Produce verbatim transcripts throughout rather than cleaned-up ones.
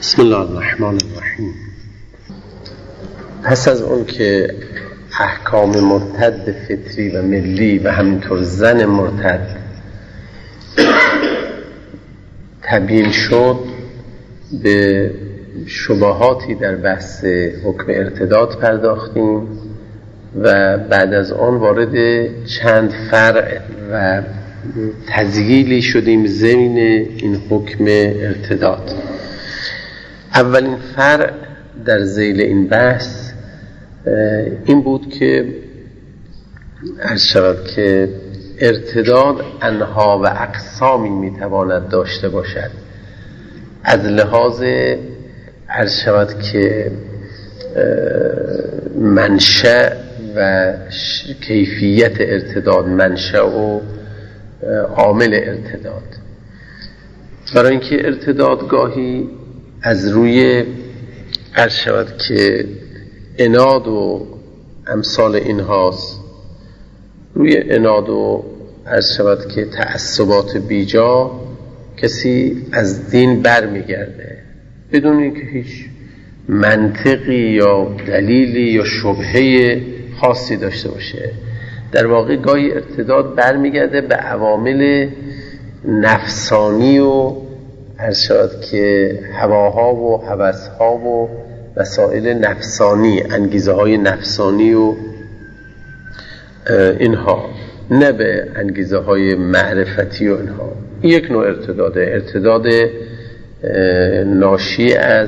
بسم الله الرحمن الرحیم. پس از اون که احکام مرتد فطری و ملی و همینطور زن مرتد تبیین شد، به شبهاتی در بحث حکم ارتداد پرداختیم و بعد از آن وارد چند فرع و تذییلی شدیم ضمن این حکم ارتداد. اولین فرع در ذیل این بحث این بود که عرض شود که ارتداد انها و اقسامی میتواند داشته باشد. از لحاظ عرض شود که منشأ و کیفیت ارتداد، منشأ و عامل ارتداد. برای اینکه ارتداد گاهی از روی عرض شود که عناد و امثال اینهاست، روی عناد و عرض شود که تعصبات بیجا کسی از دین بر میگرده بدون اینکه هیچ منطقی یا دلیلی یا شبهه خاصی داشته باشه. در واقع گاهی ارتداد بر میگرده به عوامل نفسانی و عرض شد که هواها و هوسها و مسائل نفسانی، انگیزه های نفسانی و اینها، نه به انگیزه های معرفتی و اینها. یک نوع ارتداده، ارتداد ناشی از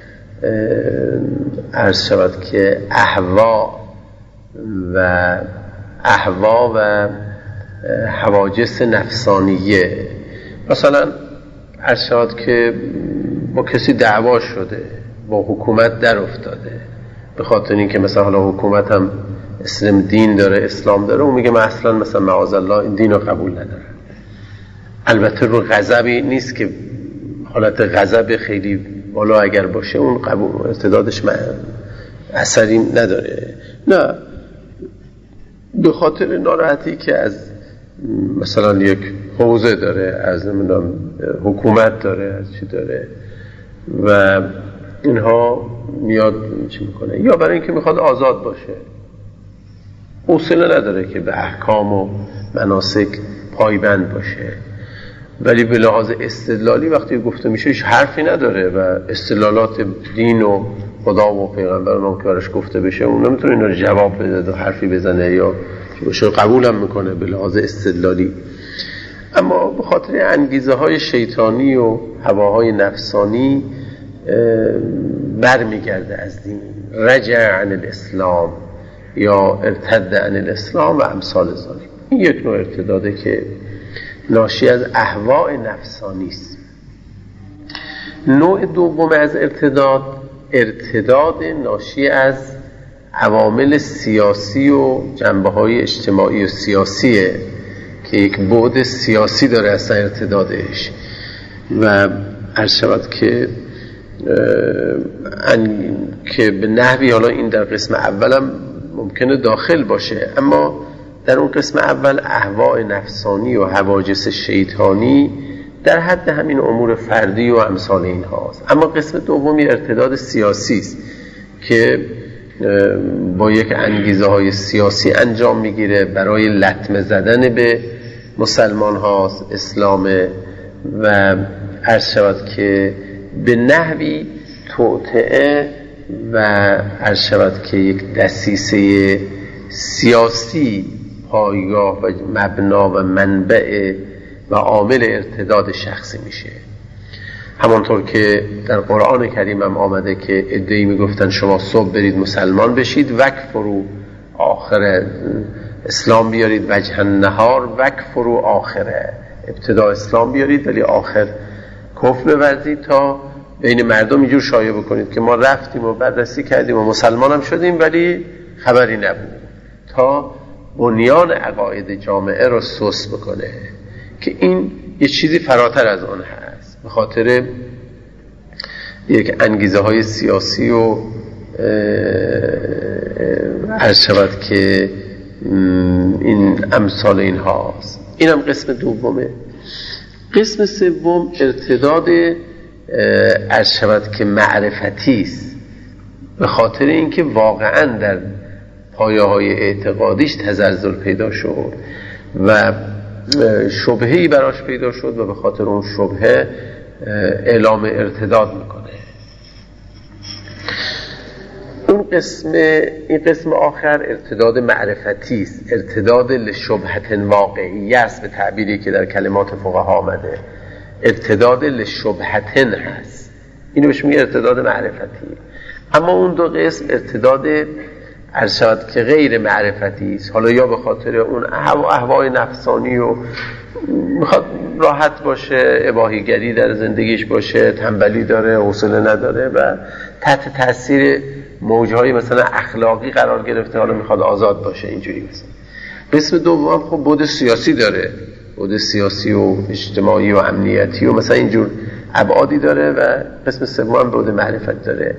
عرض شود که اهوا و اهوا و حواجس نفسانیه. مثلا عرض شود که با کسی دعوا شده، با حکومت در افتاده، به خاطر اینکه مثلا حالا حکومت هم اسلام دین داره، اسلام داره، اون میگه من اصلا مثلا معاذالله این دین رو قبول ندارم. البته رو غضبی نیست که حالت غضب خیلی بالا اگر باشه اون قبول ارتدادش اثری نداره، نه، به خاطر ناراحتی که از مثلا یک حوزه داره، از نمیدونم حکومت داره، از چی داره و اینها میاد چی میکنه، یا برای اینکه میخواد آزاد باشه، حوصله نداره که به احکام و مناسک پایبند باشه. ولی به لحاظ استدلالی وقتی گفته میشه هیچ حرفی نداره و استدلالات دین و خدا و پیغمبر اونم که براش گفته بشه اون نمیتونه اینا رو جواب بده و حرفی بزنه یا باشه قبولم میکنه به لحاظ استدلالی. اما به خاطر انگیزه های شیطانی و هواهای نفسانی بر میگرده از دین، رجع عن الاسلام یا ارتد عن الاسلام و امثال ذالک. این یک نوع ارتداده که ناشی از اهواء نفسانی است. نوع دوم از ارتداد، ارتداد ناشی از عوامل سیاسی و جنبه‌های اجتماعی و سیاسیه که یک بعد سیاسی داره اصلا ارتدادش و عرض شود که که به نحوی، حالا این در قسم اولم ممکنه داخل باشه، اما در اون قسم اول اهواء نفسانی و حواجس شیطانی در حد همین امور فردی و امثال این هاست. اما قسم دومی ارتداد سیاسی است که با یک انگیزه های سیاسی انجام میگیره، برای لطمه زدن به مسلمان هاست، اسلام، و عرض شود که به نحوی توطئه و عرض شود که یک دسیسه سیاسی پایگاه و مبنا و منبع و عامل ارتداد شخصی میشه. همانطور که در قرآن کریم هم آمده که عده‌ای میگفتن شما صبح برید مسلمان بشید، وکفروا آخره، اسلام بیارید، وجه النهار وکفروا آخره، ابتدا اسلام بیارید ولی آخر کفر بورزید، تا بین مردم اینجور شایع بکنید که ما رفتیم و بررسی کردیم و مسلمان هم شدیم ولی خبری نبود، تا بنیان عقاید جامعه رو سوس بکنه، که این یه چیزی فراتر از اون هست. به خاطر یک انگیزه های سیاسی و عرض شود که این امثال این هاست. این هم قسم دومه. قسم سوم ارتداد عرض شود که معرفتی است، به خاطر اینکه واقعا در پایه های اعتقادیش تزلزل پیدا شد و شبهه‌ای براش پیدا شد و به خاطر اون شبهه اعلام ارتداد میکنه. اون قسم این قسم آخر ارتداد معرفتی است، ارتداد لشبهت واقعی است، به تعبیری که در کلمات فقها آمده ارتداد لشبهتن هست، اینو بهش میگه ارتداد معرفتی. اما اون دو قسم ارتداد عرض شود که غیر معرفتی است، حالا یا به خاطر اون اهوای نفسانی و میخواد راحت باشه، اباحیگری در زندگیش باشه، تنبلی داره، حوصله نداره و تحت تاثیر موجهای مثلا اخلاقی قرار گرفته، حالا میخواد آزاد باشه، اینجوری مثلا. قسم دوم خب بعد سیاسی داره، بعد سیاسی و اجتماعی و امنیتی و مثلا اینجور ابعادی داره و قسم سوم بعد معرفت داره.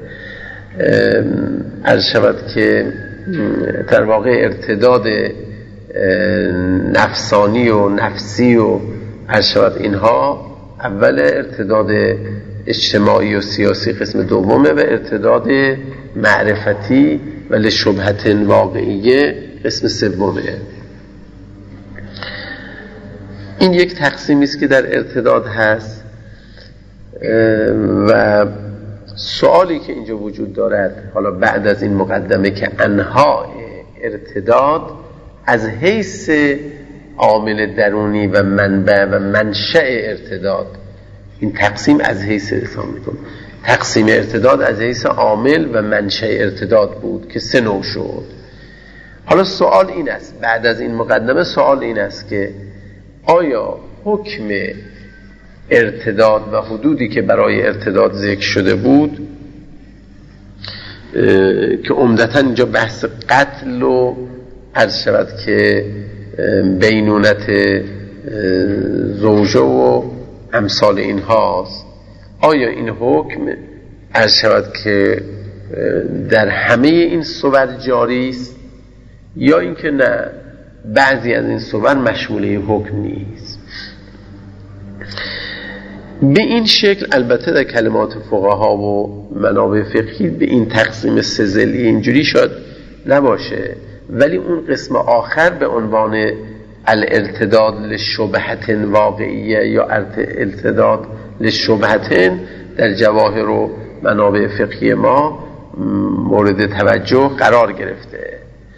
عرض شود که در واقع ارتداد نفسانی و نفسی و عرض شود اینها اول ارتداد اجتماعی و سیاسی قسم دومه و ارتداد معرفتی و لشبهت واقعیه قسم سومه. این یک تقسیمی است که در ارتداد هست و سوالی که اینجا وجود دارد حالا بعد از این مقدمه که انواع ارتداد از حیث عامل درونی و منبع و منشأ ارتداد، این تقسیم از حیث حساب می‌کنم، تقسیم ارتداد از حیث عامل و منشأ ارتداد بود که سه نوع شد. حالا سوال این است، بعد از این مقدمه سوال این است که آیا حکم ارتداد و حدودی که برای ارتداد ذکر شده بود که عمدتاً اینجا بحث قتل و عرض شود که بینونت زوجه و امثال این هاست، آیا این حکم عرض شود که در همه این صور جاری است یا اینکه نه بعضی از این صور مشمول این حکم نیست؟ به این شکل البته در کلمات فقها و منابع فقهی به این تقسیم سه ضلعی اینجوری شاید نباشه، ولی اون قسم آخر به عنوان الارتداد لشبهت واقعیه یا ارتداد لشبهت در جواهر و منابع فقهی ما مورد توجه قرار گرفته.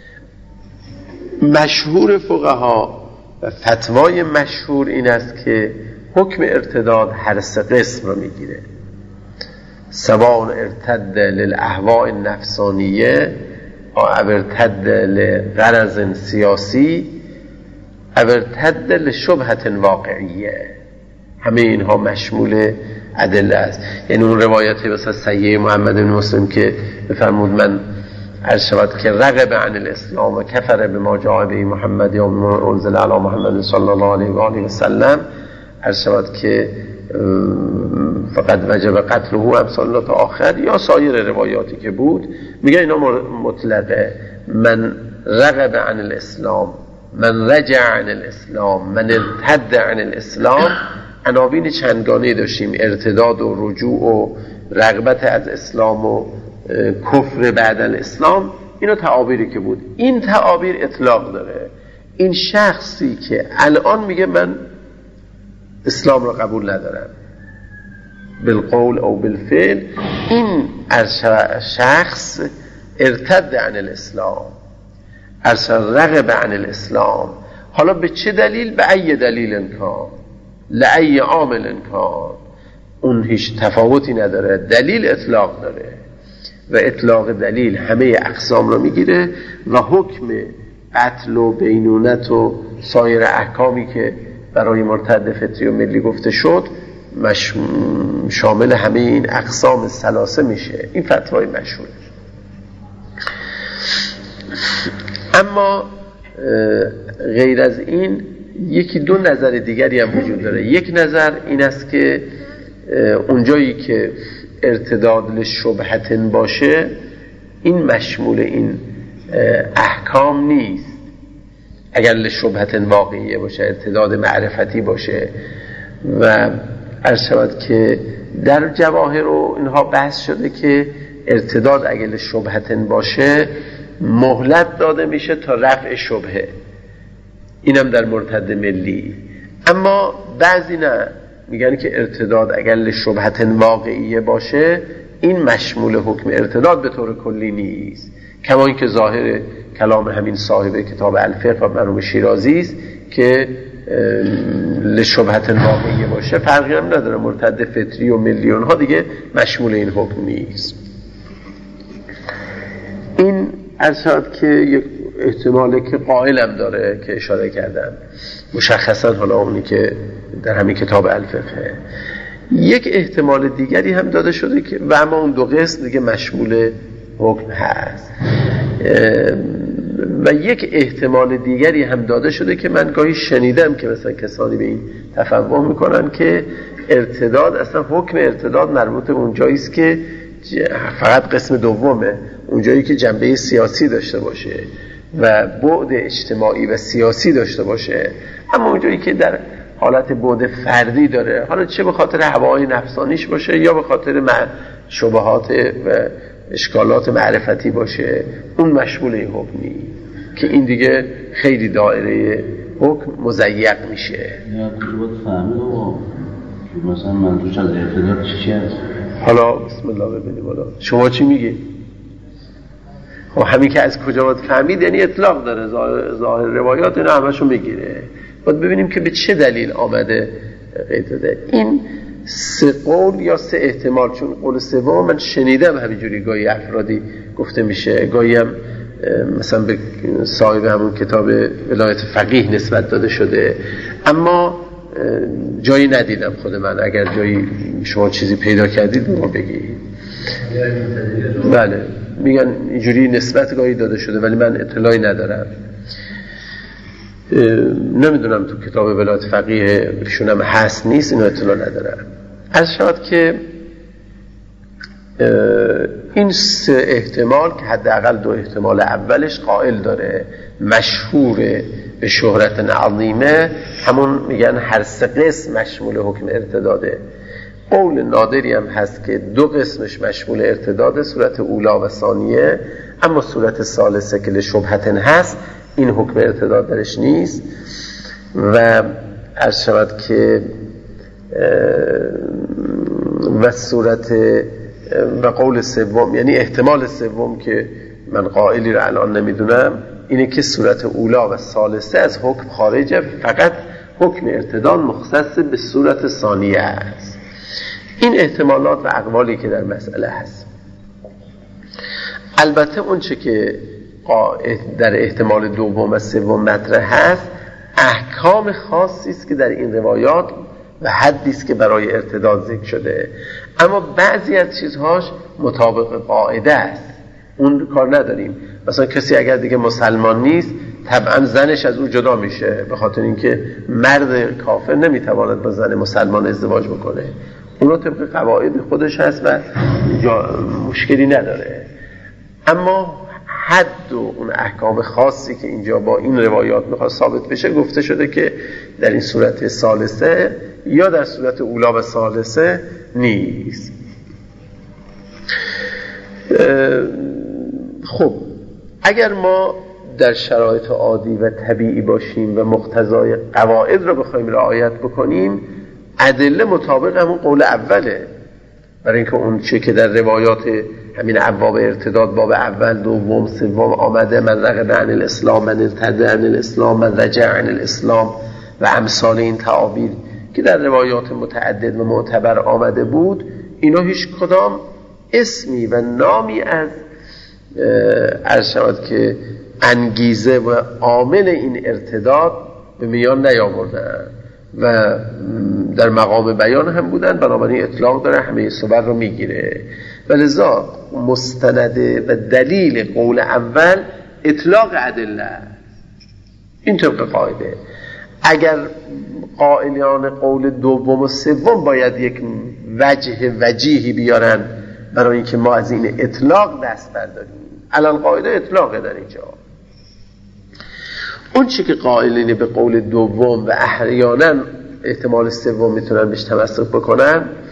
مشهور فقها و فتوای مشهور این است که حکم ارتداد هر سه قسم رو میگیره، سواء ارتد للاهواء النفسانیه او ارتد لغرض سیاسی او ارتد لشبهت واقعیه، همه اینها مشمول ادله است. یعنی اون روایتی مثلا صحیح محمد بن مسلم که بفرمود من عرض شود که رغب عن الاسلام و کفر بما جاء به محمد یا انزل علی محمد صلی الله علیه و آله و سلم، عرض شود که فقط وجب قتله امثال تا آخر یا سایر روایاتی که بود، میگه اینا مطلقه. من رغب عن الاسلام، من رجع عن الاسلام، من ارتد عن الاسلام، عناوین چندگانه داشتیم، ارتداد و رجوع و رغبت از اسلام و کفر بعد الاسلام، اینا تعابیری که بود. این تعابیر اطلاق داره. این شخصی که الان میگه من اسلام رو قبول ندارم بالقول او بالفعل، این شخص ارتد عن الاسلام، ارسل رغب عن الاسلام. حالا به چه دلیل؟ به ای دلیل انکان، لای عامل انکان، اون هیچ تفاوتی نداره، دلیل اطلاق داره و اطلاق دلیل همه اقسام رو میگیره و حکم قتل و بینونت و سایر احکامی که برای مرتد فطری و ملی گفته شد مش... شامل همه این اقسام ثلاثه میشه. این فتوای مشهور. اما غیر از این یکی دو نظر دیگری هم وجود داره. یک نظر این است که اونجایی که ارتداد لشبهتن باشه این مشمول این احکام نیست. اگر لشبهتن واقعیه باشه، ارتداد معرفتی باشه و عرض شود که در جواهر و اینها بحث شده که ارتداد اگه لشبهتن باشه مهلت داده میشه تا رفع شبهه، اینم در مرتد ملی. اما بعضی نه، میگن که ارتداد اگر لشبهتن واقعیه باشه این مشمول حکم ارتداد به طور کلی نیست، کما اینکه ظاهر کلام همین صاحب کتاب الفقه و مرحوم شیرازی است که لشبهتن واقعیه باشه فرقی هم نداره، مرتد فطری و میلیون ها دیگه مشمول این حکم نیست. این ارشاد که یک احتمالی که قائلم داره که اشاره کردم، مشخصا حالا اونی که در همین کتاب الفقه. یک احتمال دیگری هم داده شده که و اما اون دو قسم دیگه مشمول حکم هست. و یک احتمال دیگری هم داده شده که من گاهی شنیدم که مثلا کسانی به این تفوه میکنن که ارتداد اصلا حکم ارتداد مربوط اونجایی است که فقط قسم دومه، اونجایی که جنبه سیاسی داشته باشه و بعد اجتماعی و سیاسی داشته باشه. اما اونجایی که در حالت بعد فردی داره، حالا چه به خاطر هوای نفسانیش باشه یا به خاطر شبهات و اشکالات معرفتی باشه، اون مشمول این حکم نیست که این دیگه خیلی دایره حکم مضیق میشه. یا کجا باید فهمید و مثلا منظورش از ارتداد چی هست؟ حالا بسم الله ببینیم حالا شما چی میگی؟ خب همین که از کجا باید فهمید یعنی اطلاق داره، ظاهر روایات اینا همشو میگیره. باید ببینیم که به چه دلیل آمده قید داده. این سه قول یا سه احتمال، چون قول سوم من شنیدم همینجوری گاهی افرادی گفته میشه، گاهی هم مثلا به صاحب همون کتاب ولایت فقیه نسبت داده شده، اما جایی ندیدم خود من. اگر جایی شما چیزی پیدا کردید ما بگید. بله میگن اینجوری نسبت گاهی داده شده ولی من اطلاعی ندارم، نمیدونم تو کتاب ولایت فقیه شونم هست نیست، اینو اطلاع ندارم. از شاید که این سه احتمال که حداقل دو احتمال اولش قائل داره مشهور به شهرت عظیمه، همون میگن هر سه قسم مشمول حکم ارتداده. قول نادری هم هست که دو قسمش مشمول ارتداده، صورت اولا و ثانیه، اما صورت ثالثه که لشبهتن هست این حکم ارتداد درش نیست. و عرض شود که و صورت و قول سوم یعنی احتمال سوم که من قائلی رو الان نمیدونم اینه که صورت اولا و ثالثه از حکم خارجه، فقط حکم ارتداد مختص به صورت ثانیه است. این احتمالات و اقوالی که در مسئله هست. البته اون چه که در احتمال دوم و سوم مطرح هست احکام خاصی است که در این روایات و حدی است که برای ارتداد ذکر شده، اما بعضی از چیزهاش مطابق قاعده است، اون کار نداریم. مثلا کسی اگر دیگه مسلمان نیست طبعا زنش از او جدا میشه، به خاطر اینکه مرد کافر نمیتواند با زن مسلمان ازدواج بکنه، اون طبق قواعد خودش هست و مشکلی نداره. اما حد و اون احکام خاصی که اینجا با این روایات میخواد ثابت بشه گفته شده که در این صورت ثالثه یا در صورت اولا و ثالثه نیست. خب اگر ما در شرایط عادی و طبیعی باشیم و مقتضای قواعد رو بخوایم رعایت بکنیم، ادله مطابق همون قول اوله، برای اینکه اون چه که در روایات همین ابواب ارتداد باب اول دوم سوم آمده، من رغب عن الاسلام من ارتد عن الاسلام من رجع عن الاسلام و امثال این تعابیر که در روایات متعدد و معتبر آمده بود، اینا هیچ کدام اسمی و نامی از عرض شود که انگیزه و عامل این ارتداد به میان نیاوردن و در مقام بیان هم بودن، بنابراین اطلاق داره همه صبر رو میگیره. ولذا مستند و دلیل قول اول اطلاق ادله، این طبق قاعده. اگر قائلان قول دوم و سوم باید یک وجه وجیهی بیارن برای اینکه ما از این اطلاق دست برداریم، الان قاعده اطلاقه در اینجا. اون چی که قائلین به قول دوم و احیانا احتمال سوم میتونن بهش تمسک بکنن،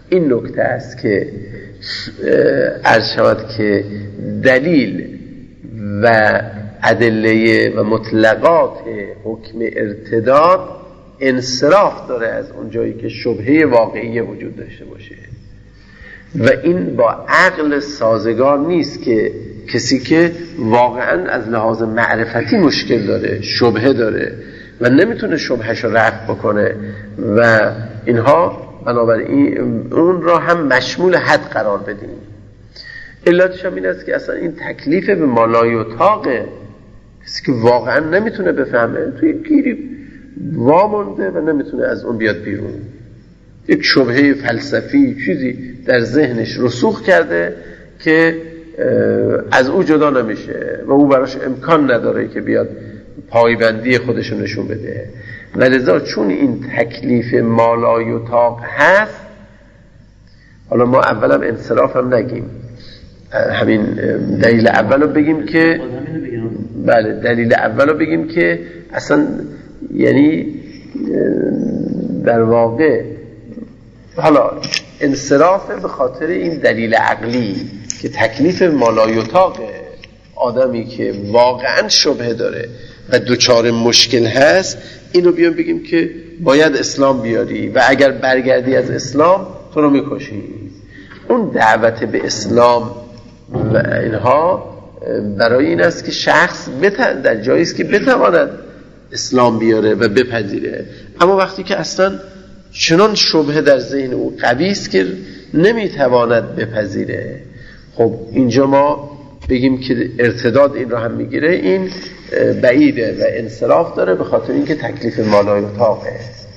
این نکته است که عرض شود که دلیل و ادله و مطلقات حکم ارتداد انصراف داره از اون جایی که شبهه واقعی وجود داشته باشه و این با عقل سازگار نیست که کسی که واقعا از لحاظ معرفتی مشکل داره، شبهه داره و نمیتونه شبهش رو رفع بکنه و اینها، بنابراین اون را هم مشمول حد قرار بدیم. علتش هم این است که اصلا این تکلیف به مالای اتاقه. کسی که واقعا نمیتونه بفهمه توی گیری وامونده و نمیتونه از اون بیاد بیرون، یک شبهه فلسفی چیزی در ذهنش رسوخ کرده که از او جدا نمیشه و او براش امکان نداره که بیاد پایبندی خودش رو نشون بده. و لذا چون این تکلیف مالای اتاق هست، حالا ما اولم انصراف هم نگیم، همین دلیل اول رو بگیم که بله دلیل اول رو بگیم که اصلا یعنی در واقع حالا انصراف به خاطر این دلیل عقلی که تکلیف مالای اتاق آدمی که واقعا شبهه داره و دوچار مشکل هست، اینو بیان بگیم که باید اسلام بیاری و اگر برگردی از اسلام تو رو میکشی. اون دعوت به اسلام و اینها برای این است که شخص بتن در جایی است که بتواند اسلام بیاره و بپذیره. اما وقتی که اصلا چنان شبهه در ذهن او قوی است که نمیتواند بپذیره، خب اینجا ما بگیم که ارتداد این رو هم میگیره، این بعیده و انصراف داره به خاطر اینکه تکلیف مالای اتاقه.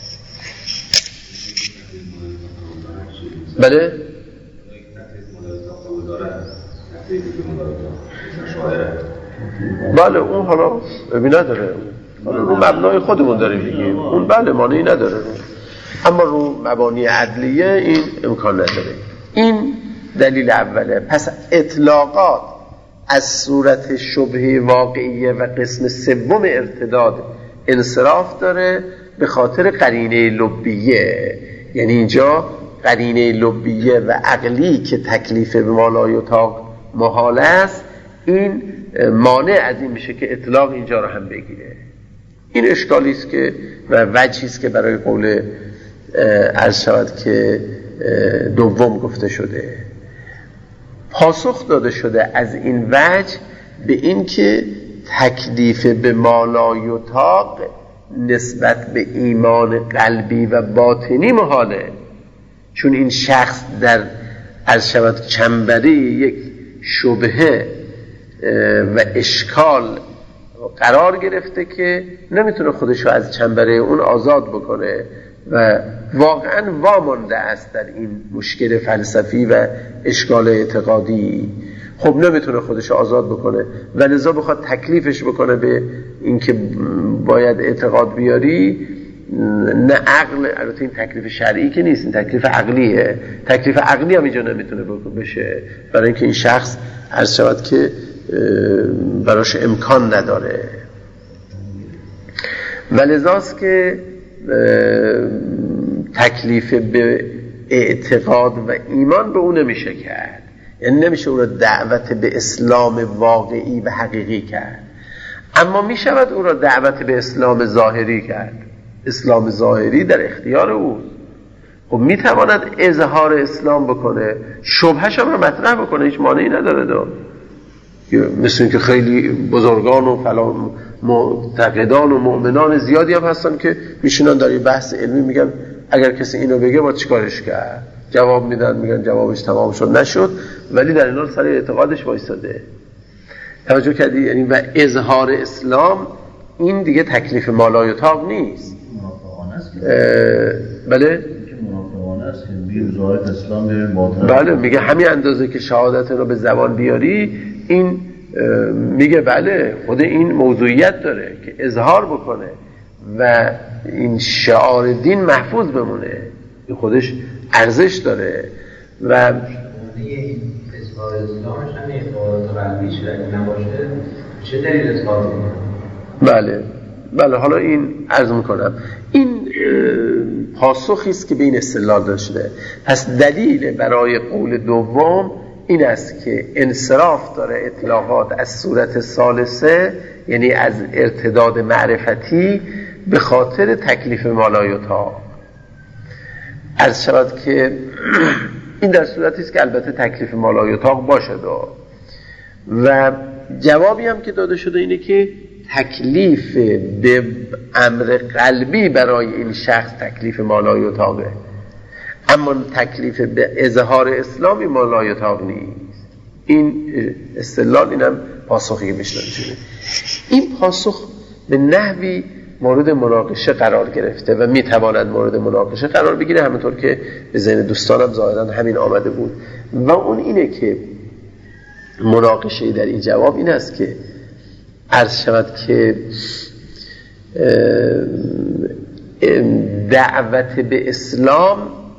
بله بله اون حالا ببین نداره، رو مبنای خودمون داریم بگیم اون بله مانعی نداره، اما رو مبانی عدلیه این امکان نداره. این دلیل اوله. پس اطلاقات از صورت شبهه واقعیه و قسم سوم ارتداد انصراف داره به خاطر قرینه لبیه. یعنی اینجا قرینه لبیه و عقلی که تکلیف به مالای اتاق محال است، این مانع از این میشه که اطلاق اینجا رو هم بگیره. این اشکالی است که و وجهی است که برای قول عرض شود که دوم گفته شده. پاسخ داده شده از این وجه به این که تکلیف به مالای اتاق نسبت به ایمان قلبی و باطنی محاله، چون این شخص در عرض شود چنبری یک شبهه و اشکال قرار گرفته که نمیتونه خودشو از چنبره اون آزاد بکنه و واقعا وامانده است در این مشکل فلسفی و اشکال اعتقادی. خب نمیتونه خودشو آزاد بکنه و لذا بخواد تکلیفش بکنه به اینکه باید اعتقاد بیاری، نه عقل، البته این تکلیف شرعی که نیست، این تکلیف عقلیه. تکلیف عقلی هم اینجا نمیتونه بشه برای اینکه این شخص عرض شود که براش امکان نداره. ولذاست که تکلیف به اعتقاد و ایمان به اون نمیشه کرد، یعنی نمیشه اون را دعوت به اسلام واقعی و حقیقی کرد، اما میشود اون را دعوت به اسلام ظاهری کرد. اسلام ظاهری در اختیار اوست. خب میتواند اظهار اسلام بکنه، شبهش هم مطرح بکنه، هیچ مانعی نداره دو. مثل اینکه خیلی بزرگان و فلان معتقدان و مؤمنان زیادی هم هستن که میشینن در این بحث علمی میگن اگر کسی اینو بگه با چیکارش کرد، جواب میدن میگن جوابش تمام شد نشد، ولی در این حال سر اعتقادش وایساده. توجه کردی؟ یعنی و اظهار اسلام این دیگه تکلیف مالای اتاق نیست. بله بله میگه همین اندازه که شهادت رو به زبان بیاری، این میگه بله خود این موضوعیت داره که اظهار بکنه و این شعار دین محفوظ بمونه، این خودش ارزش داره. و این اظهار اسلامش هم اعتقاد قلبی شرعی نباشه چه دلیل اظهار میکنه؟ بله بله حالا این عرض میکنم، این پاسخی است که به این استدلال داشته. پس دلیل برای قول دوم این است که انصراف داره اطلاقات از صورت ثالثه، یعنی از ارتداد معرفتی، به خاطر تکلیف مالایوتا. عرض شود که این در صورتی است که البته تکلیف مالایوتاق باشه دار. و جوابی هم که داده شده اینه که تکلیف به امر قلبی برای این شخص تکلیف مالایوتاقه، اما تکلیف به اظهار اسلامی مالایوتاق نیست. این استدلال، اینم پاسخی که بشنم شده. این پاسخ به نحوی مورد مناقشه قرار گرفته و میتواند مورد مناقشه قرار بگیره، همونطور که به ذهن دوستانم ظاهرا همین آمده بود. و اون اینه که مناقشه در این جواب این است که عرض شود که دعوت به اسلام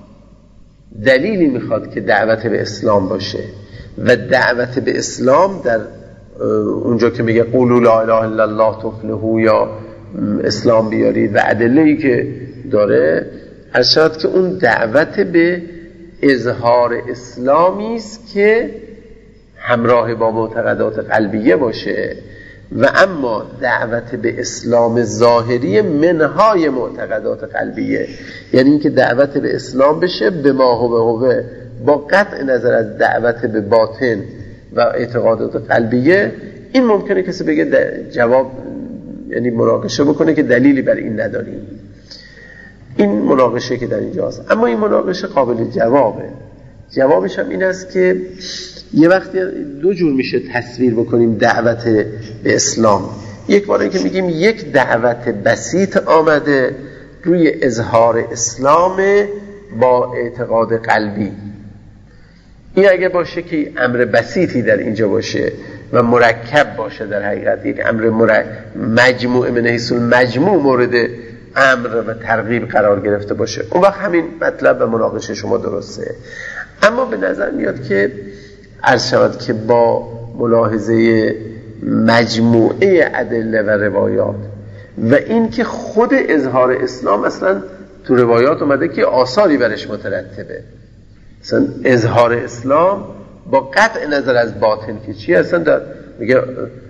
دلیلی میخواد که دعوت به اسلام باشه، و دعوت به اسلام در اونجا که میگه قولوا لا اله الا الله تفلحوا یا اسلام بیارید و ادله‌ای که داره، عرض شود که اون دعوت به اظهار اسلامی است که همراه با معتقدات قلبیه باشه، و اما دعوت به اسلام ظاهری منهای معتقدات قلبیه، یعنی اینکه دعوت به اسلام بشه به ما هو هو، با قطع نظر از دعوت به باطن و اعتقادات قلبیه. این ممکنه کسی بگه جواب، یعنی مناقشه بکنه که دلیلی بر این نداریم. این مناقشه که در اینجاست، اما این مناقشه قابل جوابه. جوابش هم این است که یه وقتی دو جور میشه تصویر بکنیم دعوت به اسلام. یک باره که میگیم یک دعوت بسیط آمده روی اظهار اسلام با اعتقاد قلبی. این اگه باشه که امر بسیطی در اینجا باشه و مرکب باشه، در حقیقت یک امر مر... مجموع من حیث المجموع مورد امر و ترغیب قرار گرفته باشه، اون وقت همین مطلب و مناقشه شما درسته. اما به نظر میاد که عرض شود که با ملاحظه مجموعه ادله و روایات و این که خود اظهار اسلام اصلا تو روایات اومده که آثاری برش مترتبه، اصلا اظهار اسلام با قطع نظر از باطن که چی، اصلا در میگه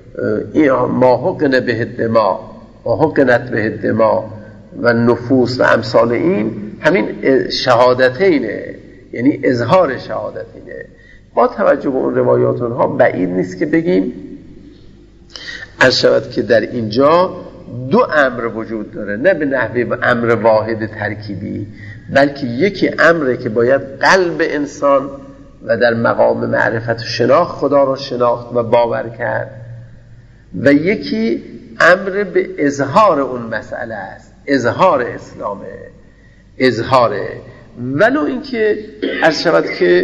ما حقن به دما ما حقنت به دما و نفوس و امثال این، همین شهادتینه، یعنی اظهار شهادتینه. با توجه به اون روایات اونها بعید نیست که بگیم عرض شود که در اینجا دو امر وجود داره، نه به نحوه امر واحد ترکیبی، بلکه یکی امره که باید قلب انسان و در مقام معرفت و شناخت خدا را شناخت و باور کرد، و یکی امر به اظهار اون مسئله است، اظهار اسلامه، اظهاره. ولو اینکه عرض شود که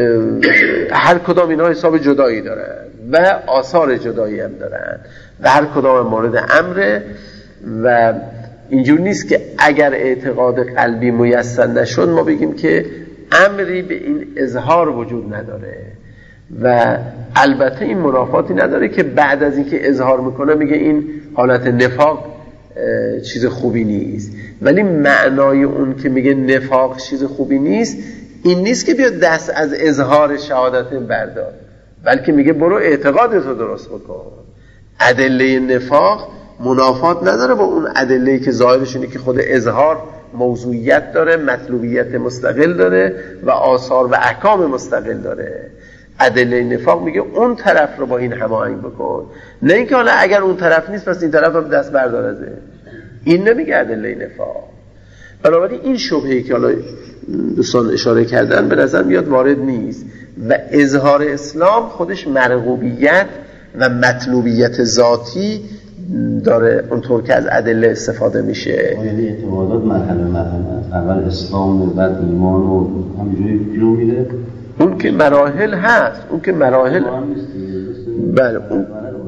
هر کدام اینا حساب جدایی دارن و آثار جدایی هم دارن و هر کدام مورد امره، و اینجور نیست که اگر اعتقاد قلبی میسر نشد ما بگیم که امری به این اظهار وجود نداره. و البته این منافاتی نداره که بعد از اینکه اظهار میکنه میگه این حالت نفاق چیز خوبی نیست، ولی معنای اون که میگه نفاق چیز خوبی نیست این نیست که بیاد دست از اظهار شهادت بردار، بلکه میگه برو اعتقادتو درست بکن. ادله نفاق منافات نداره با اون ادله‌ای که ظاهرش اینه که خود اظهار موضوعیت داره، مطلوبیت مستقل داره و آثار و احکام مستقل داره. ادله نفاق میگه اون طرف رو با این هماهنگ بکن، نه اینکه حالا اگر اون طرف نیست پس این طرف هم دست بردار ازه. این نمیگه ادله نفاق. بنابراین این شبهه‌ای که حالا دوستان اشاره کردن به نظر میاد وارد نیست، و اظهار اسلام خودش مرغوبیت و مطلوبیت ذاتی داره، اونطور که از ادله استفاده میشه. یعنی اعتقادات مرحله مرحله، اول اسلام بعد ایمان و همینجوری جلو میره. اون که مراحل هست، اون که مراحل بله اون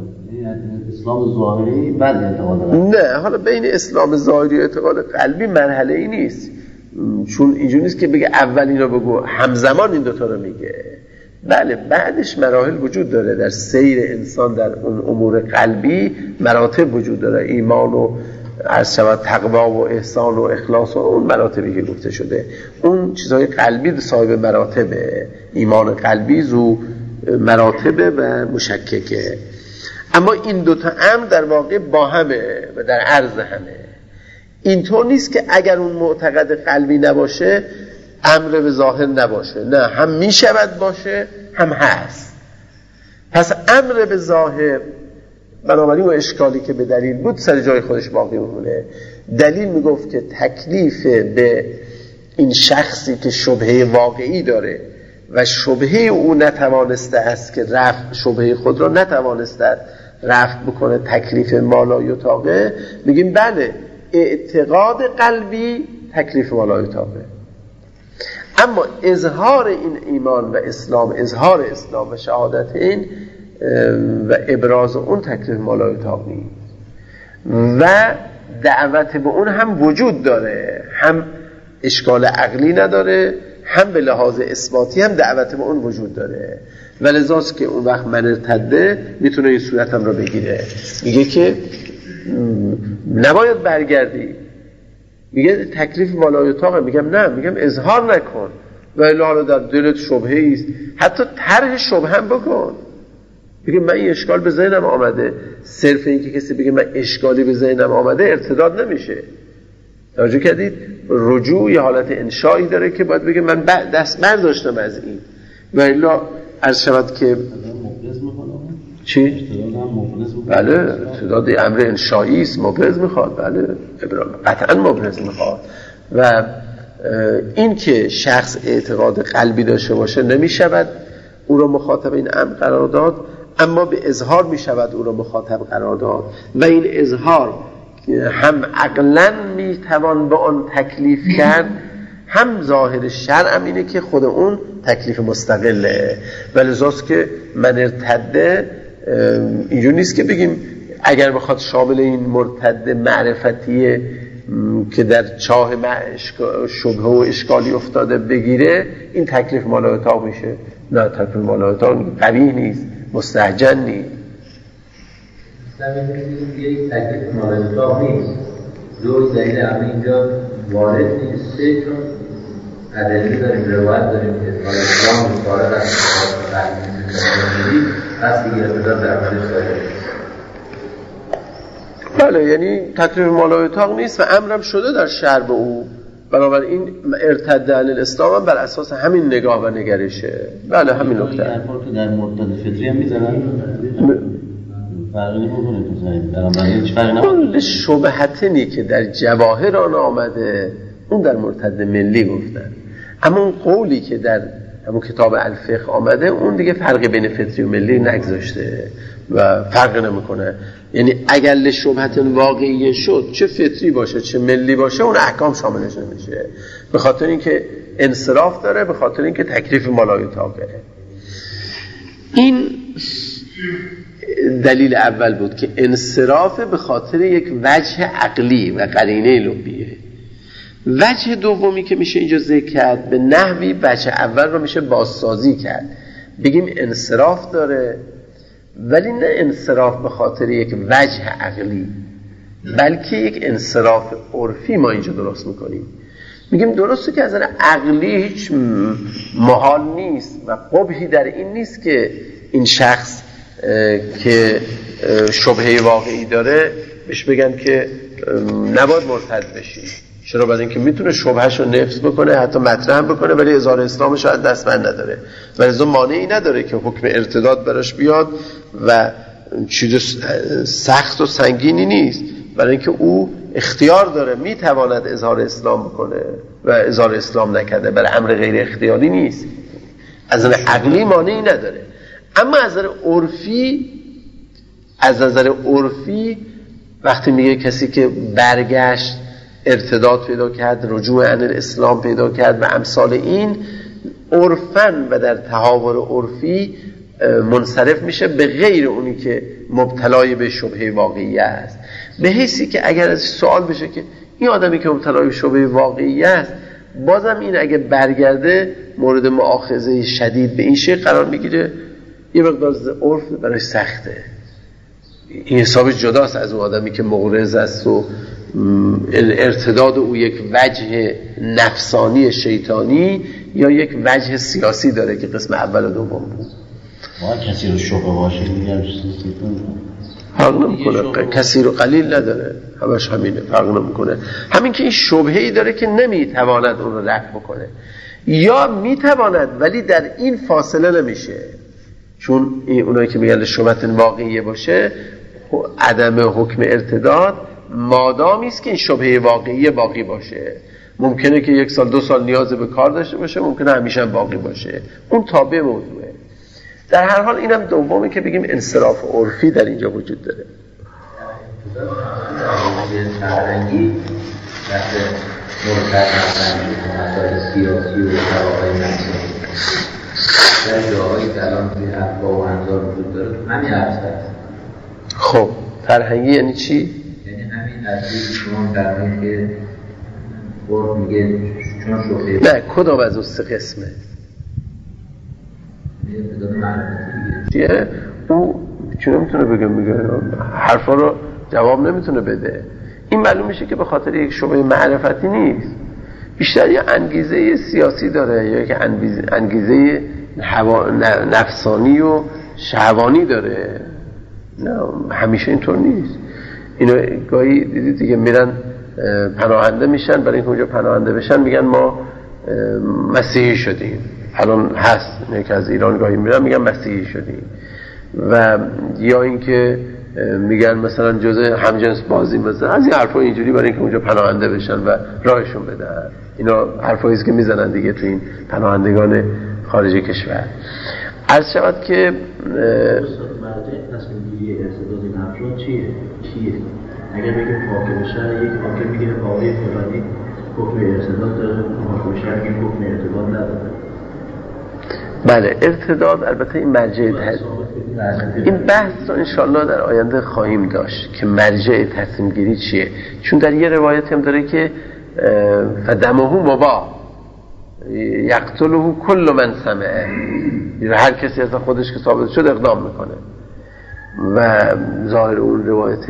اسلام ظاهری بعد اعتقاد. نه، حالا بین اسلام ظاهری و اعتقاد قلبی مرحله ای نیست، چون اینجوری نیست که بگه اول اینو بگو همزمان این دوتا رو میگه. بله بعدش مراحل وجود داره، در سیر انسان در اون امور قلبی مراتب وجود داره، ایمان و عرض شود تقوا و احسان و اخلاص و اون مراتبی که گفته شده، اون چیزهای قلبی صاحب مراتبه، ایمان قلبی زو مراتبه و مشککه. اما این دوتا امر در واقع با همه و در عرض همه. اینطور نیست که اگر اون معتقد قلبی نباشه امر به ظاهر نباشه، نه، هم می شود باشه هم هست. پس امر به ظاهر بنابراین و اشکالی که به دلیل بود سر جای خودش باقی مونه. دلیل میگفت که تکلیف به این شخصی که شبهه واقعی داره و شبهه او نتوانسته است که رفع شبهه خود را نتوانسته رفع بکنه، تکلیف مالایطاقه، میگیم بله اعتقاد قلبی تکلیف مالایطاقه، اما اظهار این ایمان و اسلام، اظهار اسلام و شهادتین و ابراز اون تکلیف مالایطاق نیست و دعوت به اون هم وجود داره، هم اشکال عقلی نداره، هم به لحاظ اثباتی هم دعوت به اون وجود داره. و لذاست که اون وقت من ارتده میتونه این صورت هم را بگیره، میگه که نباید برگردی، میگه تکلیف مالایطاقه، میگم نه، میگم اظهار نکن و الا حالا در دلت شبهه است، حتی طرح شبهه هم بکن، بگه من این اشکال به ذهنم آمده. صرف این که کسی بگه من اشکالی به ذهنم آمده ارتداد نمیشه. توجه کردید؟ رجوع یه حالت انشایی داره که باید بگه من دست برداشتم از این و الا عرض شود که چی؟ بله ارتداد امر انشایی است، مبرز میخواد، بله قطعا مبرز میخواد. و این که شخص اعتقاد قلبی داشته باشه نمیشود او را مخاطب این امر قرار داد، اما به اظهار می شود او را مخاطب قرار داد و این اظهار هم عقلاً می توان به آن تکلیف کرد، هم ظاهر شرع هم اینه که خود اون تکلیف مستقله. ولی لذاست که من ارتده اینجور نیست که بگیم اگر بخواد شامل این مرتد معرفتیه که در چاه شبهه و اشکالی افتاده بگیره این تکلیف مالایطاق میشه. نه، تکلیف مالایطاق قوی نیست، مستهجن نیست. یک تکلیف مالایطاق نیست. دو دلیل اما اینجا وارد نیست. سه چون ادله داریم، روایت داریم که مالایطاق مفارق از تکلیف پس دیگه ارتداد در مالش داره. بله، یعنی تکلیف مالایطاق نیست و امرم شده در شرع به او، بنابراین ارتد عن الاسلام هم بر اساس همین نگاه و نگرشه. بله همین نکته. در حال که در مرتد فطری هم میزنن فرقی نمیکنه تو زمین، بنابراین هیچ فرقی نمیکنه. کل شبهتنی که در جواهر آن آمده اون در مرتد ملی گفتن، اما اون قولی که در همون کتاب الفقه آمده اون دیگه فرقی بین فطری و ملی نگذاشته و فرق نمیکنه. یعنی اگر لشبهت واقعی شد، چه فطری باشه چه ملی باشه، اون احکام شاملش نمیشه، به خاطر اینکه انصراف داره، به خاطر اینکه تکلیف مالایطاقه. این دلیل اول بود که انصراف به خاطر یک وجه عقلی و قرینه لبیه. وجه دومی که میشه اینجا ذکر کرد به نحوی وجه اول رو میشه بازسازی کرد، بگیم انصراف داره ولی نه انصراف به خاطر یک وجه عقلی، بلکه یک انصراف عرفی ما اینجا درست میکنیم. میگیم درسته که از نظر عقلی هیچ محال نیست و قبحی در این نیست که این شخص که شبهه واقعی داره بهش بگن که نباید مرتد بشی. چرا؟ بعد اینکه میتونه شبهش رو نفس بکنه، حتی مطرح بکنه، ولی اظهار اسلامش شاید دستمند نداره، ولی از اون مانعی نداره که حکم ارتداد براش بیاد و چیز سخت و سنگینی نیست، برای اینکه او اختیار داره، میتواند اظهار اسلام بکنه و اظهار اسلام نکرده، برای امر غیر اختیاری نیست، از نظر عقلی مانعی نداره. اما از نظر عرفی، از نظر عرفی وقتی میگه کسی که برگشت ارتداد پیدا کرد، رجوع عن الاسلام پیدا کرد و امثال این، عرفاً و در تحاور عرفی منصرف میشه به غیر اونی که مبتلای به شبهه واقعی است، به حیثی که اگر از سوال بشه که این آدمی که مبتلای به شبهه واقعی است بازم این اگه برگرده مورد مؤاخذه شدید به این شکل قرار میگیره، یه مقدار عرف برای سخته. این حساب جداست از اون آدمی که مغرض است و ارتداد او یک وجه نفسانی شیطانی یا یک وجه سیاسی داره که قسم اول و دوم بود. ما کسی رو شبه باشه میگم فرق نمیکنه، کسی رو قلیل نداره، همش همینه، فرق نمیکنه. همین که این شبهه‌ای داره که نمیتواند اون رو رفع بکنه یا میتواند ولی در این فاصله نمیشه، چون این اونایی که میگن شبهت واقعیه باشه عدم حکم ارتداد مادامی است که این شبهه واقعی باقی باشه. ممکنه که یک سال دو سال نیاز به کار داشته باشه، ممکنه همیشه باقی باشه، اون تابع موضوعه. در هر حال اینم دومی که بگیم انصراف عرفی در اینجا وجود داره. فرهنگی وقتی مرتب نفرمی مسائل سیاسی و شواهد نفسانی در جاهایی که الان توی افوا و انظار وجود داره تو همین عرصه هست. خب فرهنگی یعنی چی؟ یعنی همین اصلی شما فرهنگی که عرف میگه چون شبهه نه کدام از اون سه قسمه؟ ابتداد معرفتی چیه؟ او چون نمیتونه بگه میگه حرفا رو جواب نمیتونه بده. این معلوم میشه که به خاطر یک شبهه معرفتی نیست، بیشتر یه انگیزه سیاسی داره یا یک انگیزه هوا... نفسانی و شهوانی داره. نه همیشه اینطور نیست. اینو گاهی دیدید دیگه میرن پناهنده میشن، برای اینکه اونجا پناهنده بشن میگن ما مسیحی شدیم. الان هست اینه که از ایران گاهی میرن میگن مسیحی شدیم، و یا اینکه میگن مثلا جزء همجنس بازی مثلا از این حرفا اینجوری برای اینکه اونجا پناهنده بشن و راهشون بدن. اینا حرفایی است که میزنن دیگه تو این پناهندگان خارج کشور. عرض شود که مرجع تصمیم گیری ارتداد این افراد چیه؟ کیه؟ اگر بگیم حاکم شهر، یک حاکم میگه آقای فلانی حکم ارتداد داره، حاکم شهر میگه حکم ارتداد نداره. بله ارتداد البته این مرجع تد... این بحث رو انشالله در آینده خواهیم داشت که مرجع تصمیم گیری چیه، چون در یه روایت هم داره که فدمه مباح یقتله کل من سمعه، هر کسی از خودش که ثابت شد اقدام میکنه. و ظاهر اون روایت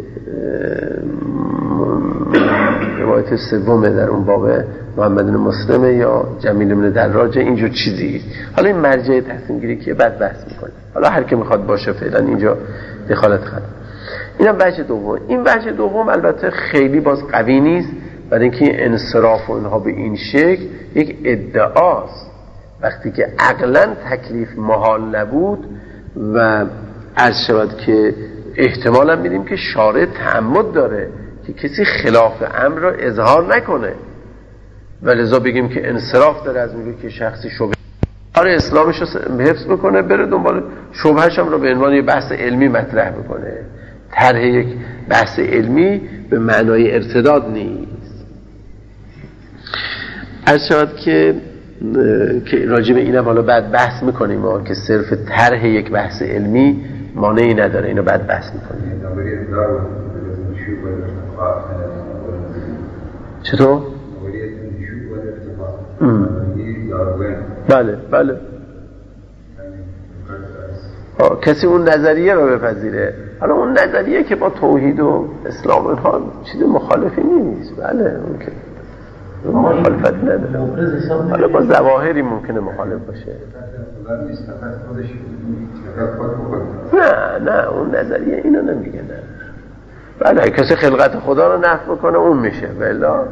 روایت سومه در اون باب محمد بن مسلمه یا جمیل بن دراجه، اینجور چیزی. حالا این مرجع تصمیم گیری که بعد بحث میکنه، حالا هر کی میخواد باشه، فعلا اینجا دخالت خواهد. اینم وجه دوم. این وجه دوم البته خیلی باز قوی نیست، برای اینکه انصراف و اینها به این شکل یک ادعاست. وقتی که عقلا تکلیف محال نبود و عرض شود که احتمالا میدیم که شارع تعمد داره که کسی خلاف امر را اظهار نکنه، ولذا بگیم که انصراف داره از میگه که شخصی شبهه آره اسلامش رو حفظ بکنه، بره دنبال شبهش هم رو به عنوان یه بحث علمی مطرح بکنه. طرح یک بحث علمی به معنای ارتداد نیست. عرض شود که که راجع به اینم حالا بعد بحث میکنیم ما که صرف طرح یک بحث علمی مانعی نداره، اینو بعد بحث میکنیم. چطور؟ بله بله آه، کسی اون نظریه رو بپذیره. حالا اون نظریه که با توحید و اسلام اینها چیز مخالفی نیست، بله اون که مخالفت نداره، حالا با ظواهری ممکنه مخالف باشه. نه نه اون نظریه اینو نمیگه. نه بله کسی خلقت خدا رو نفی بکنه اون میشه بلا.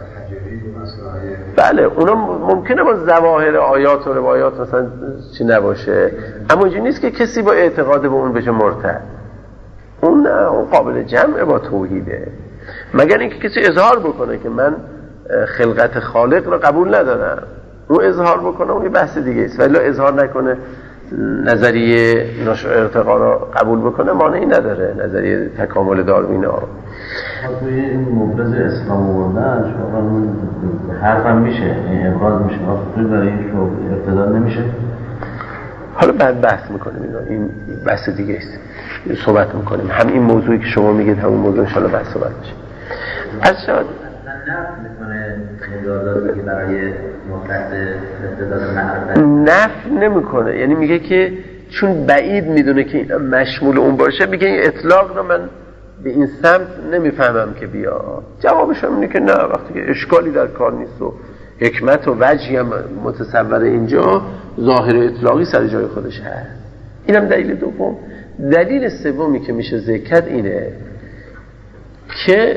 بله اونا ممکنه با ظواهر آیات و روایات مثلا چی نباشه، اما اینجوری نیست که کسی با اعتقاد به اون بشه مرتد. اون نه، اون قابل جمع با توحیده، مگر اینکه کسی اظهار بکنه که من خلقت خالق رو قبول ندارم، اون اظهار بکنه اون یه بحث دیگه است. ولی اظهار نکنه، نظریه نشأ ارتقا رو قبول بکنه مانعی نداره، نظریه تکامل داروین ها. توی این مبرز اسلام آوردن شما حرفم میشه، این ابراز میشه، توی برای این شغل ارتداد نمیشه. حالا بعد بحث میکنیم اینا، این بحث دیگه است، صحبت میکنیم. هم این موضوعی که شما میگید همون موضوع انشاءالله بحث صحبت میشه. از شاید نفت میکنه مجازاتی که برای مختص ارتداد معرفت نفت نمیکنه، یعنی میگه که چون بعید میدونه که مشمول اون باشه میگه این اطلاق رو من به این سمت نمیفهمم که بیا. جوابش هم اینه که نه، وقتی که اشکالی در کار نیست و حکمت و وجهی هم متصور اینجا، ظاهر اطلاقی سر جای خودش هست. اینم دلیل دوم. دلیل سومی که میشه ذکر کرد اینه که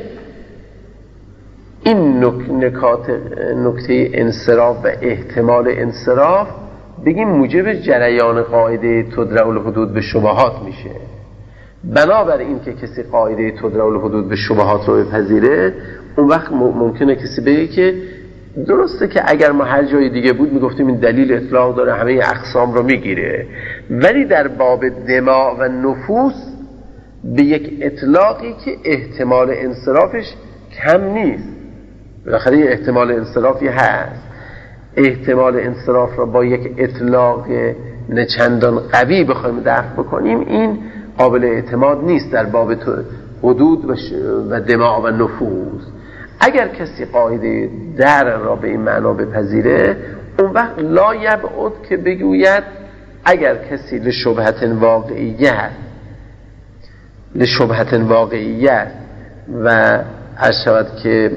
این نکات نکته انصراف و احتمال انصراف بگیم موجب جریان قاعده تدرع الحدود به شبهات میشه. بنابر این که کسی قاعده تدرع الحدود به شبهات رو بپذیره، اون وقت ممکنه کسی بگه که درسته که اگر ما هر جای دیگه بود میگفتیم این دلیل اطلاق داره همه اقسام رو میگیره، ولی در باب دماء و نفوس به یک اطلاقی که احتمال انصرافش کم نیست، بالاخره یه احتمال انصرافی هست، احتمال انصراف را با یک اطلاق نه چندان قوی بخوایم دفع بکنیم، این قابل اعتماد نیست در باب حدود و دماء و نفوس. اگر کسی قاعده در را به این معنا بپذیره، اون وقت لا یبعد که بگوید اگر کسی لشبهت واقعیت لشبهت واقعیت و عرض شود که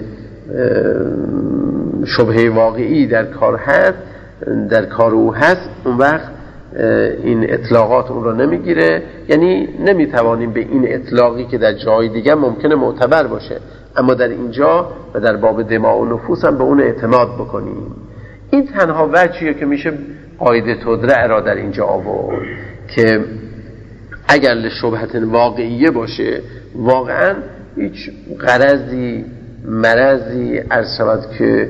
شبهه واقعی در کار هست، در کار او هست، اون وقت این اطلاقات اون را نمیگیره. یعنی نمیتوانیم به این اطلاقی که در جای دیگه ممکنه معتبر باشه، اما در اینجا و در باب دماء و نفوس هم به اون اعتماد بکنیم. این تنها وجهیه که میشه قاعده تدرع را در اینجا آورد که اگر لشبهت واقعیه باشه، واقعا هیچ غرضی مرضی عرض شود که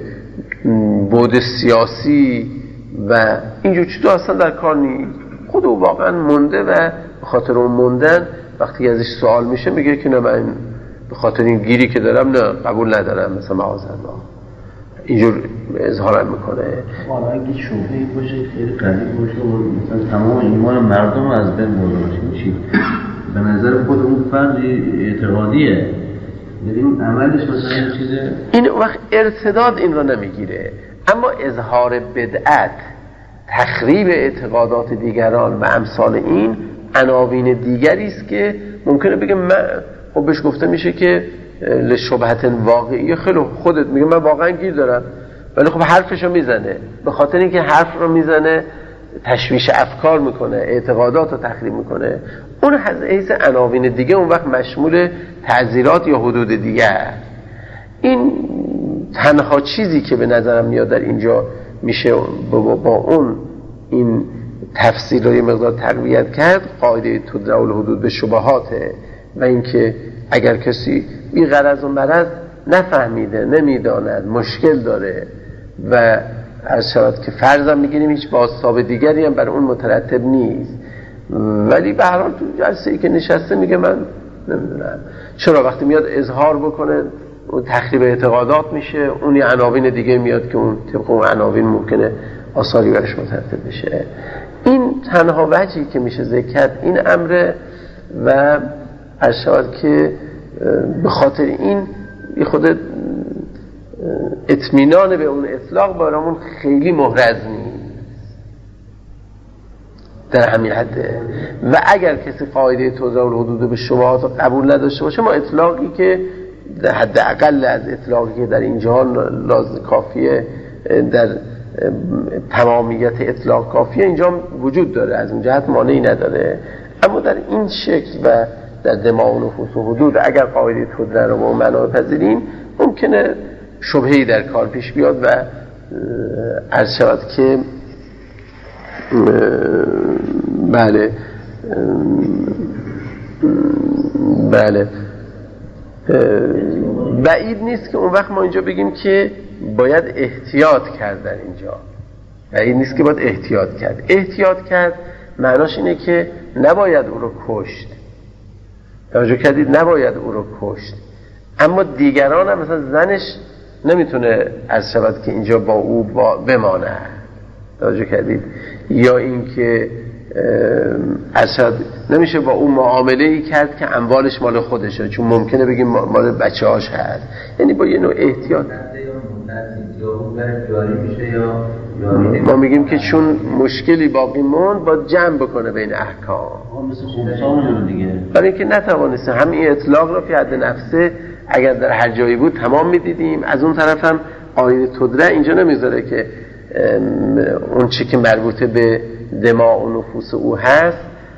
بود سیاسی و اینجور چیزا اصلا در کار نیست، خود او واقعا مونده و به خاطر اون موندن وقتی ازش سوال میشه میگه که نه، من به خاطر این گیری که دارم نه قبول ندارم، مثلا معاذالله اینجور اظهارم میکنه. والا اگه شبهه‌ای باشه خیلی قوی باشه و مثلا تمام ایمان مردم از بین برده باشه، چی به نظر خود اون فرد اعتقادیه، این عملش مثلا این چیزه، این وقت ارتداد این رو نمیگیره. اما اظهار بدعت، تخریب اعتقادات دیگران و امثال این عناوین دیگری است که ممکنه بگه من، خب بهش گفته میشه که لشبهت واقعی، خیلی خودت میگه من واقعا گیر دارم، ولی خب حرفشو میزنه، به خاطر اینکه حرف رو میزنه تشویش افکار میکنه، اعتقادات رو تخریب میکنه، اون حیث عناوین دیگه اون وقت مشمول تعزیرات یا حدود دیگه است. این تنها چیزی که به نظرم میاد در اینجا میشه با, با اون این تفسیر رو یه مقدار تقویت کرد، قاعده تدرع الحدود به شبهاته و اینکه اگر کسی بی غرض و مرض نفهمیده، نمیداند، مشکل داره و از شود که فرضم میگیریم هیچ بازتاب دیگری هم بر اون مترتب نیست، ولی به هر حال تو جلسه‌ای که نشسته میگه من نمیدونم چرا، وقتی میاد اظهار بکنه اون تخریب اعتقادات میشه، اون یه عناوین دیگه میاد که اون طبق اون عناوین ممکنه آثاری برش مترتب بشه. این تنها وجهی که میشه ذکر کرد این امره و ارشاد که به خاطر این خود اطمینان به اون اطلاق برامون خیلی محرز نیست در همین حده. و اگر کسی قاعده تدرع الحدود به شبهات قبول نداشته باشه، ما اطلاقی که در حد اقل از اطلاقی که در اینجا لازم کافیه، در تمامیت اطلاق کافیه اینجا وجود داره، از اون جهت مانعی نداره. اما در این شکل و در دماء و نفوس و حدود اگر قاعده تدرع رو با معنا بپذیریم، ممکنه شبهه‌ای در کار پیش بیاد و عرض شود که بله بله بعید نیست که اون وقت ما اینجا بگیم که باید احتیاط کرد. در اینجا بعید نیست که باید احتیاط کرد. احتیاط کرد معناش اینه که نباید او رو کشت، توجه کردید، نباید او رو کشت، اما دیگران هم مثلا زنش نمیتونه از شود که اینجا با او با بمانه، توجه کردید، یا اینکه اصلا نمیشه با اون معامله ای کرد که اموالش مال خودشه، چون ممکنه بگیم مال بچه هاش هست. یعنی با یه نوع احتیاط برش جاری میشه یا جاری ما میگیم که چون مشکلی باقی موند با جمع بکنه بین احکام مثل خمسان دیگه، برای اینکه نتوانسته همین اطلاق را فی حد نفسه اگر در هر جایی بود تمام میدیدیم. از اون طرف هم آیه تدره اینجا نمیذاره که اون چی که مربوطه به دماء و نفوس او هست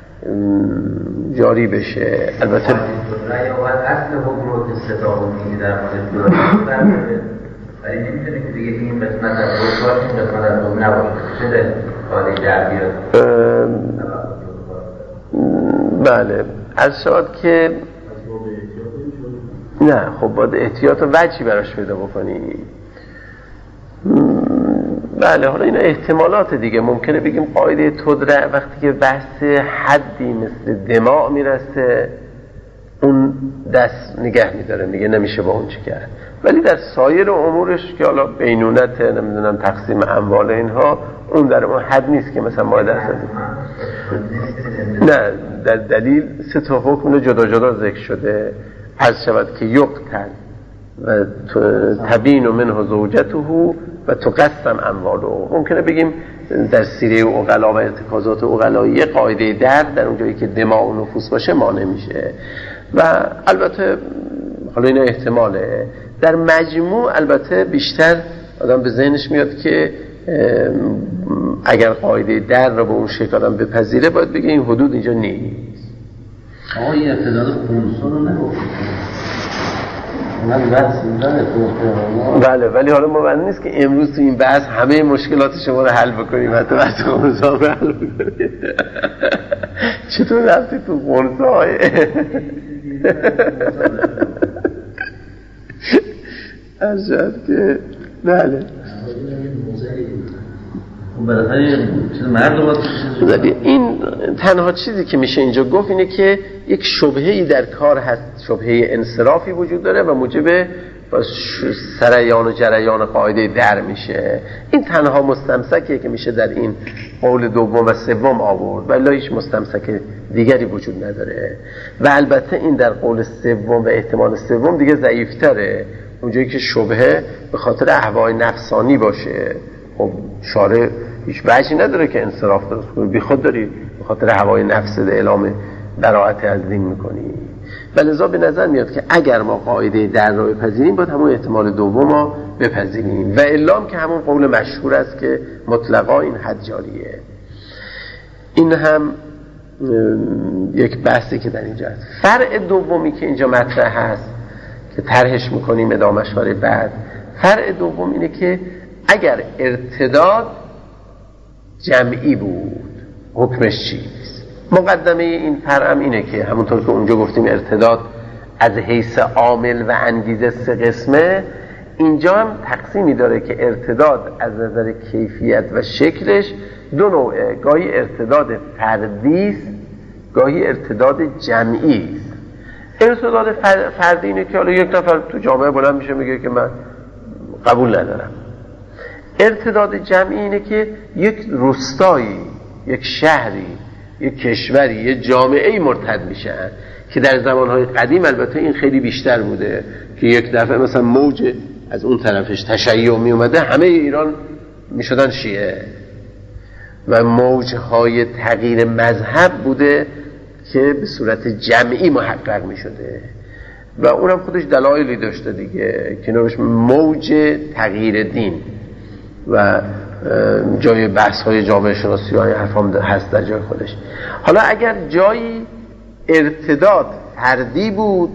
جاری بشه. البته تدره یا باید اصل حکم رو که ستاقو میگی در مورد جاری برده ولی نمیتونه که دیگه این قسمت از حکم باشه این قسمت از حکم نباشه شده قاعده در بیاد. بله از شاید که نه خب باید احتیاط و وجهی براش پیدا بکنی. بله حالا اینا احتمالات دیگه. ممکنه بگیم قاعده تدره وقتی که بحث حدی مثل دماء میرسه اون دست نگه میداره، میگه نمیشه با اون چی کرد. ولی در سایر امورش که حالا بینونت نمیدونم تقسیم اموال اینها اون در اون حد نیست که مثلا ما دست نه در دلیل سه تا حکم جدا جدا ذکر شده. عرض شود که یقتل و تبین منه زوجته و تقسم امواله. ممکنه بگیم در سیره عقلا و ارتکازات عقلایی قاعده درد در اونجایی که دماء و نفوس باشه مانع میشه. و البته حالا این احتماله. در مجموع البته بیشتر آدم به ذهنش میاد که اگر قاعده درد را به اون شکل آدم بپذیره باید بگه این حدود اینجا نیست. آقا این ارتداد خونسا رو نگفتیم بله ولی حالا مبنی نیست که امروز تو این بحث همه مشکلات شما رو حل بکنیم حتی بحث خونسا رو حل بکنیم. چطور رفتی تو خونسا های ارشد که بله این تنها چیزی که میشه اینجا گفت اینه که یک شبهه‌ای در کار هست، شبهه انصرافی وجود داره و موجب سریان و جریان قاعده در میشه. این تنها مستمسکیه که میشه در این قول دوم و سوم آورد ولی هیچ مستمسک دیگری وجود نداره. و البته این در قول سوم و احتمال سوم دیگه ضعیفتره، اونجایی که شبهه به خاطر اهوای نفسانی باشه. خب شارع هیچ وجهی نداره که انصراف درست کنی، بی خود داری به خاطر هوای نفس اعلام براءت از دین میکنی. ولذا به نظر میاد که اگر ما قاعده در رو بپذیریم باید همون احتمال دوم رو بپذیریم و اعلام که همون قول مشهور است که مطلقا این حد جاریه. این هم یک بحثی که در اینجا هست. فرع دومی که اینجا مطرح هست که طرحش میکنیم ادامهش برای بعد، فرع دوم اینه که اگر ارتداد جمعی بود حکمش چیست؟ مقدمه این فرع اینه که همونطور که اونجا گفتیم ارتداد از حیث عامل و انگیزه سه قسمه، اینجا هم تقسیمی داره که ارتداد از نظر کیفیت و شکلش دو نوعه، گاهی ارتداد فردی است گاهی ارتداد جمعی است. ارتداد فردی اینه که حالا یک نفر تو جامعه بلند میشه میگه که من قبول ندارم. ارتداد جمعی اینه که یک روستایی، یک شهری، یک کشوری، یک جامعه‌ای مرتد میشن که در زمانهای قدیم البته این خیلی بیشتر بوده که یک دفعه مثلا موج از اون طرفش تشیع می اومده همه ایران میشدن شیعه و موجهای تغییر مذهب بوده که به صورت جمعی محقق میشده و اونم خودش دلایلی داشته دیگه که نوش موج تغییر دین و جای بحث های جامعه شناسی های حرفام هست در جای خودش. حالا اگر جایی ارتداد فردی بود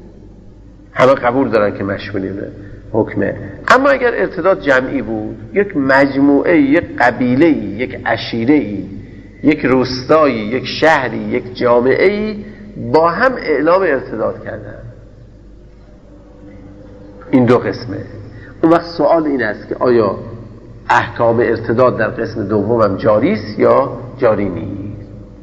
همه قبول دارن که مشمولی به حکمه، اما اگر ارتداد جمعی بود یک مجموعه، یک قبیله، یک عشیره، یک روستایی، یک شهری، یک جامعه با هم اعلام ارتداد کردن. این دو قسمه. اون وقت سوال این است که آیا احکام ارتداد در قسم دوم هم جاری است یا جاری نیست؟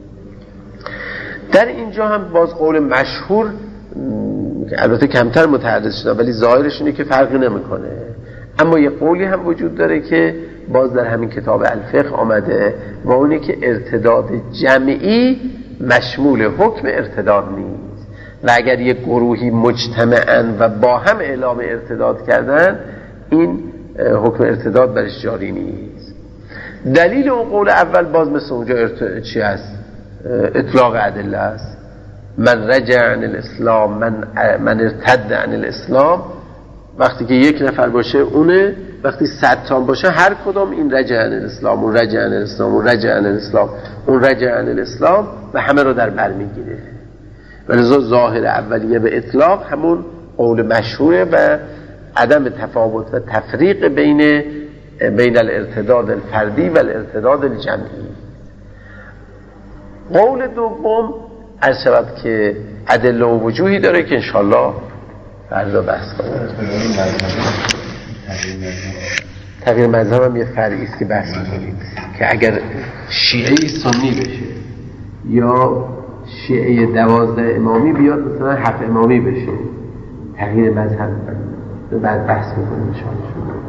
در اینجا هم باز قول مشهور البته کمتر متعرض شده ولی ظاهرش اینه که فرقی نمیکنه، اما یه قولی هم وجود داره که باز در همین کتاب الفقه آمده و اونه که ارتداد جمعی مشمول حکم ارتداد نیست و اگر یک گروهی مجتمعن و با هم اعلام ارتداد کردن این حکم ارتداد برش جاری نیست. دلیل اون قول اول باز مثل اونجا ارت... چی هست؟ اطلاق ادله است. من رجع عن الاسلام، من من ارتد عن الاسلام. وقتی که یک نفر باشه اونه، وقتی صد تا باشه هر کدام این رجع عن الاسلام، اون رجع عن الاسلام، اون رجع عن الاسلام، اون رجع عن الاسلام و همه رو در بر میگیره. ولذا ظاهر اولیه به اطلاق همون قول مشهوره و عدم تفاوت و تفریق بین بین الارتداد الفردی و الارتداد الجمعی. قول دوم عرض شود که ادله و وجوهی داره که انشالله فردا بحث کنیم. تغییر مذهب هم یه فرعی است که بحث می‌کنیم که اگر شیعه سنی بشه یا شیعه دوازده امامی بیاد مثلا هفت امامی بشه، تغییر مذهب بعد بحث می‌کنیم انشالله.